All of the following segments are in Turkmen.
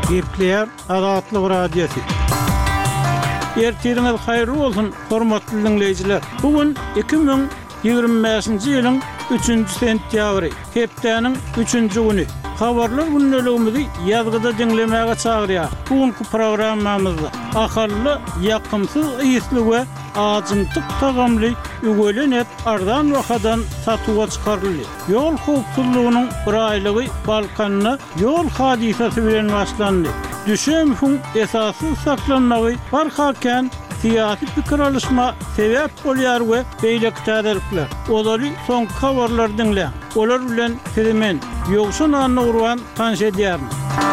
Gepler Azatlyk Radiosu. Ertiriniz hayırlı olsun, hormatly dinleyijiler. Bugün 2025-nji ýylyň 3-nji sentýabry, hepdeniň 3-nji güni. Habarlar günnäligimizi ýazgyda dinlemäge çagyrýar. Bugünkü programmamyzda akally, ýakymsyz ýysly we ajyntyk tagamly ügelen et ardan wakadan satyga çykaryldy. Ýol howpsuzlygynyň bir aýlygy Balkanyna ýol hadisesi bilen başlandy. Düşemhum esasy saklanmagy barhaken siyasi pikir alışma sebep bolýar we beýlekdirler. Olary soňky habarlar dinle. Olar bilen filmen ýogşun anny urwan tanş edýärmi?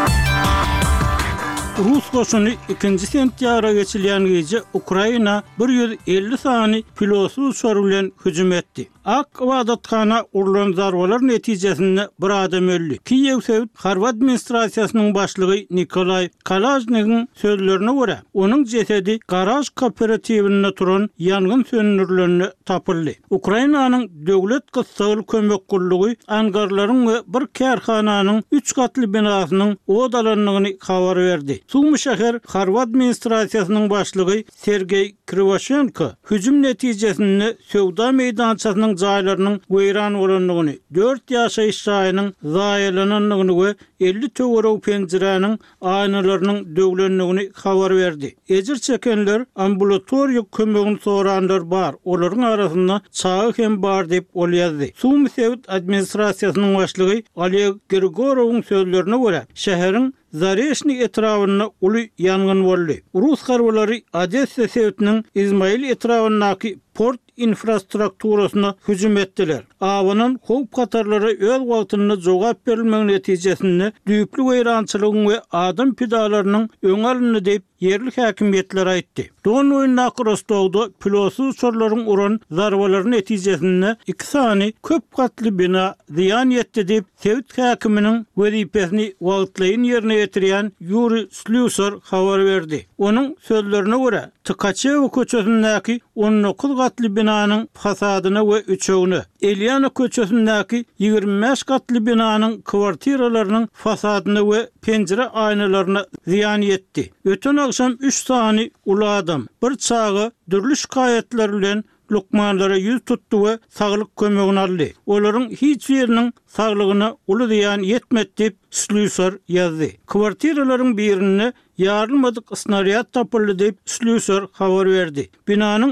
Rus goşuny 2-nji sentýabra geçilýän gece Ukraina 150 sany pilotsuz uçar bilen hüjüm etdi. Ak wadatkana urulan zarbalar netijesinde bir adam öldü. Kiyev Sowet Harvard administrasiýasynyň başlygy Nikolay Kalajnik'in sözlerine göre onun jesedi garaj kooperatiwinde turan ýangyn sönürlerini tapyldy. Ukrainanyň döwlet gysgaly kömek gullugy angarlaryň we bir kärhananyň 3 gatly binasynyň odalanlygyny habar berdi. Sumy şäher Harvard administrasiýasynyň başlygy Sergey Krivoshenko hüjüm netijesinde sowda meýdançasynyň jaýlarynyň weýran bolanlygyny, 4 ýaşaýyş jaýynyň zaýalananlygyny we 50 töwerek penjereniň aýnalarynyň döwlenligini habar berdi. Ejir çekenler ambulatoriýa kömegini soranlar bar. Olaryň arasynda çağı hem bar diýip bolýardy. Sumy Sowet administrasiýasynyň başlygy Oleg Grigorowyň sözlerine görä şäheriň Zareshny etrawyna uly ýangyn boldy. Rus garbalary Odessa Sowetiniň İzmail etrawynaky port infrastrukturasyna hüjüm etdiler. Awanyň howp katarlary öz wagtynda jogap berilmegi netijesinde düýpli weýrançylygyň we adam pidalarynyň öňalny diýip yerli häkimiýetler aýtdy. Don oýundaky Rostowda pilotsuz uçarlaryň uran zarbalary netijesinde 2 sany köp katly bina ziýan ýetdi diýip Sowet häkiminiň wezipesini wagtlaýyn ýerine ýetirýän Yuri Slusar habar berdi. Onuň sözlerine görä Tkaçew köçesindäki 19 gatly binanyň fasadyny we üçegini, Eliana köçesindäki 25 gatly binanyň kwartiralarynyň fasadyny we penjere aýnalaryna ziýan ýetdi. Öten akşam 3 sany uly adam bir çağı dürli şikaýetler bilen lukmanlara yüz tuttu we saglyk kömegini aldy. Olaryň hiç ýeriniň saglygyna uly diýen ýetmedi diýip Slusar ýazdy. Kwartiralaryň birine ýarylmadyk snaryat tapyldy diýip Slusar habar berdi. Binanyň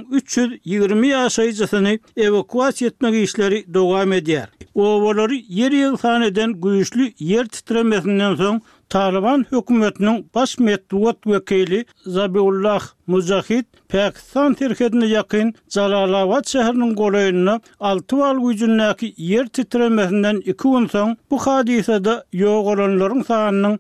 320 ýaşaýjysyny evakuasiýa etmek işleri dowam edýär. Ovalary yer ýygnanydan güýçli yer titremesinden soň Taliban hökümetiniň baş medeniýet wekili Zabiullah Mujahid Pakistan terkedine ýakyn Jalalabad şäheriniň golaýyna 6 bal güýjündäki yer titremesinden 2 gün soň bu hadisede ýok olanlaryň sanynyň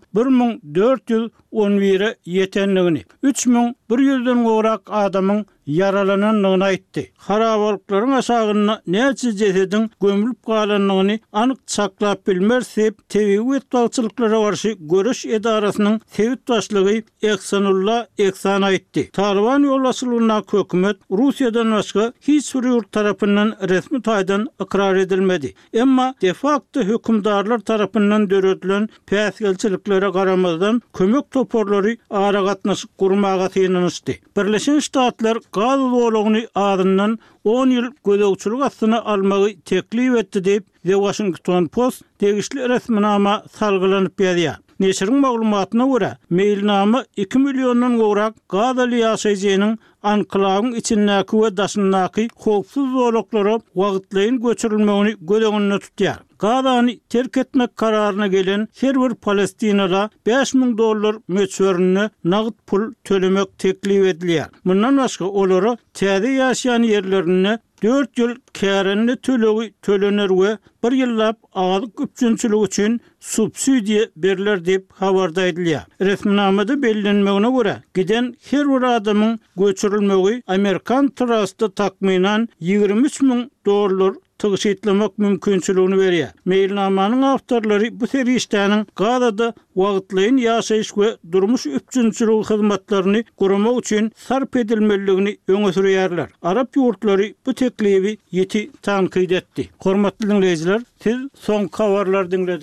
1411-e ýetenligini, 3100-den gowrak adamyň yaralananlygyny aýtdy. Harabalyklaryň aşagyna näçe jesediň gömülüp galanlygyny anyk çaklap bilmersip, tewiýet bagçylyklara garşy görüş edarasynyň Sowet başlygy Ehsanullah Ehsan aýtdy. Taliban ýolbaşçylygyna hökümet Russiýadan başga hiç bir ýurt tarapyndan resmi taýdan ikrar edilmedi. Emma de facto hökümdarlar tarapyndan döredilen päsgelçiliklere garamazdan kömek toporlary ara gatnaşyp gurmaga synanyşdy. Birleşen Ştatlar gaz dolagyny adyndan 10 ýyl gödökçilik astyna almagy teklip etdi diýip The Washington Post degişli resminama salgylanyp ýazýar. Neşriň maglumatyna görä, meýilnama 2 milyondan gowrak gazaly ýaşaýjynyň anklawyň içindäki we daşyndaky howpsuz zolaklara wagtlaýyn göçürilmegini gödeginde tutýar. Gazany terk etmek kararyna gelen her bir Palestinala $5.000 möçberini nagd pul tölemek teklip edilýär. Mundan başga olary täze ýaşaýan ýerlerine 4 ýyl kärende tölener we 1 ýyllap agylyk güpçünçilik üçin subsidiýa beriler diýip habarda edilýär. Resminamada bellenmegine görä, giden her bir adamyň göçürilmegi Amerikan trustda takminan $23.000 tygyş etlemek mümkinçiligini berýär. Meýilnamanyň awtorlary bu serişdäniň Gazada wagtlaýyn ýaşaýyş we durmuş üçinçilik hyzmatlaryny gurmak üçin sarp edilmeligini öňe sürýärler. Arap ýurtlary bu teklibi ýeti tanqid etdi. Hormatly dinleýijiler, siz soňky habarlar dinlediniz.